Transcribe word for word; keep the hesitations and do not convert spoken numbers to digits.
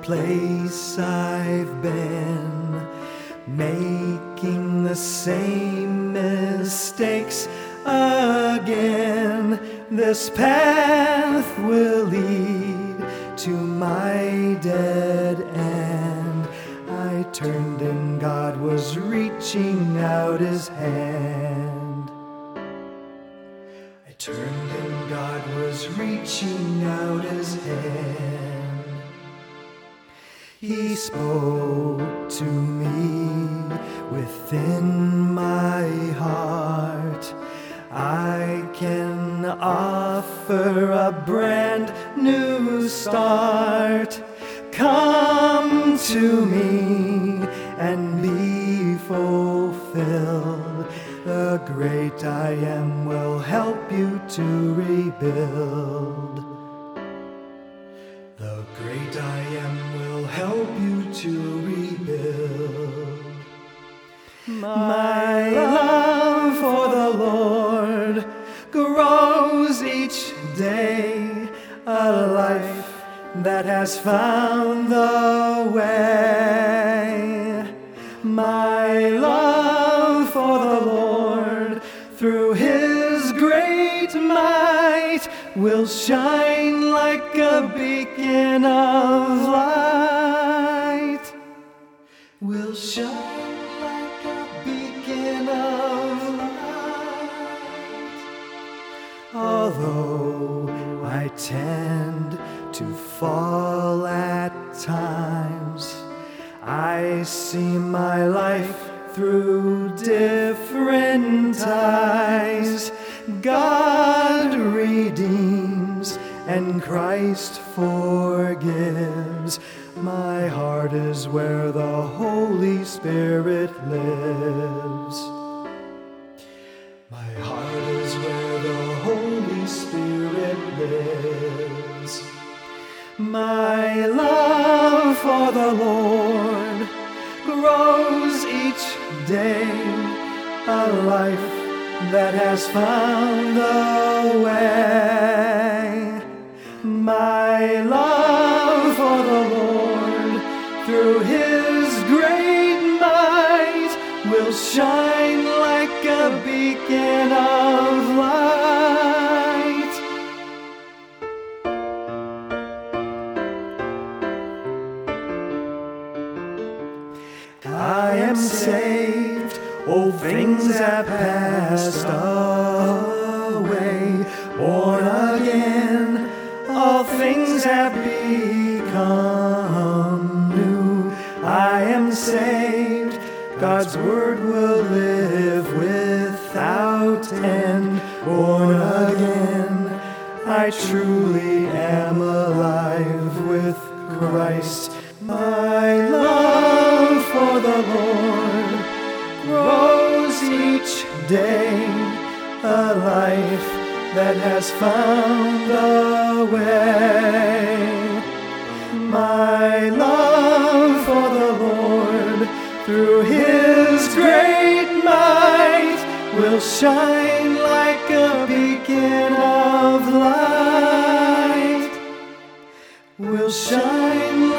place I've been, making the same mistakes again. This path will lead to my dead end. I turned and God was reaching out His hand. I turned and God was reaching out His hand. He spoke to me within my heart. I can offer a brand new start. Come to me and be fulfilled. The great I Am will help you to rebuild. The great I Am will help you to rebuild. My love for the Lord grows each day, a life that has found the way. My love for the Lord through His great might will shine like a beacon of light. Will shine like a beacon of light. Although I tend to fall at times, I see my life through different eyes. God redeems and Christ forgives. My heart is where the Holy Spirit lives. My heart is where the Holy Spirit lives. My love for the Lord grows each day, a life that has found the way. My love for the Lord through His great might will shine like a beacon of light. I am saved, old things have passed away. Born again, all things have become new. I am saved, God's word will live without end. Born again, I truly am alive with Christ. My love for the Lord grows each day, a life that has found the way. My love for the Lord through His great might will shine like a beacon of light. Will shine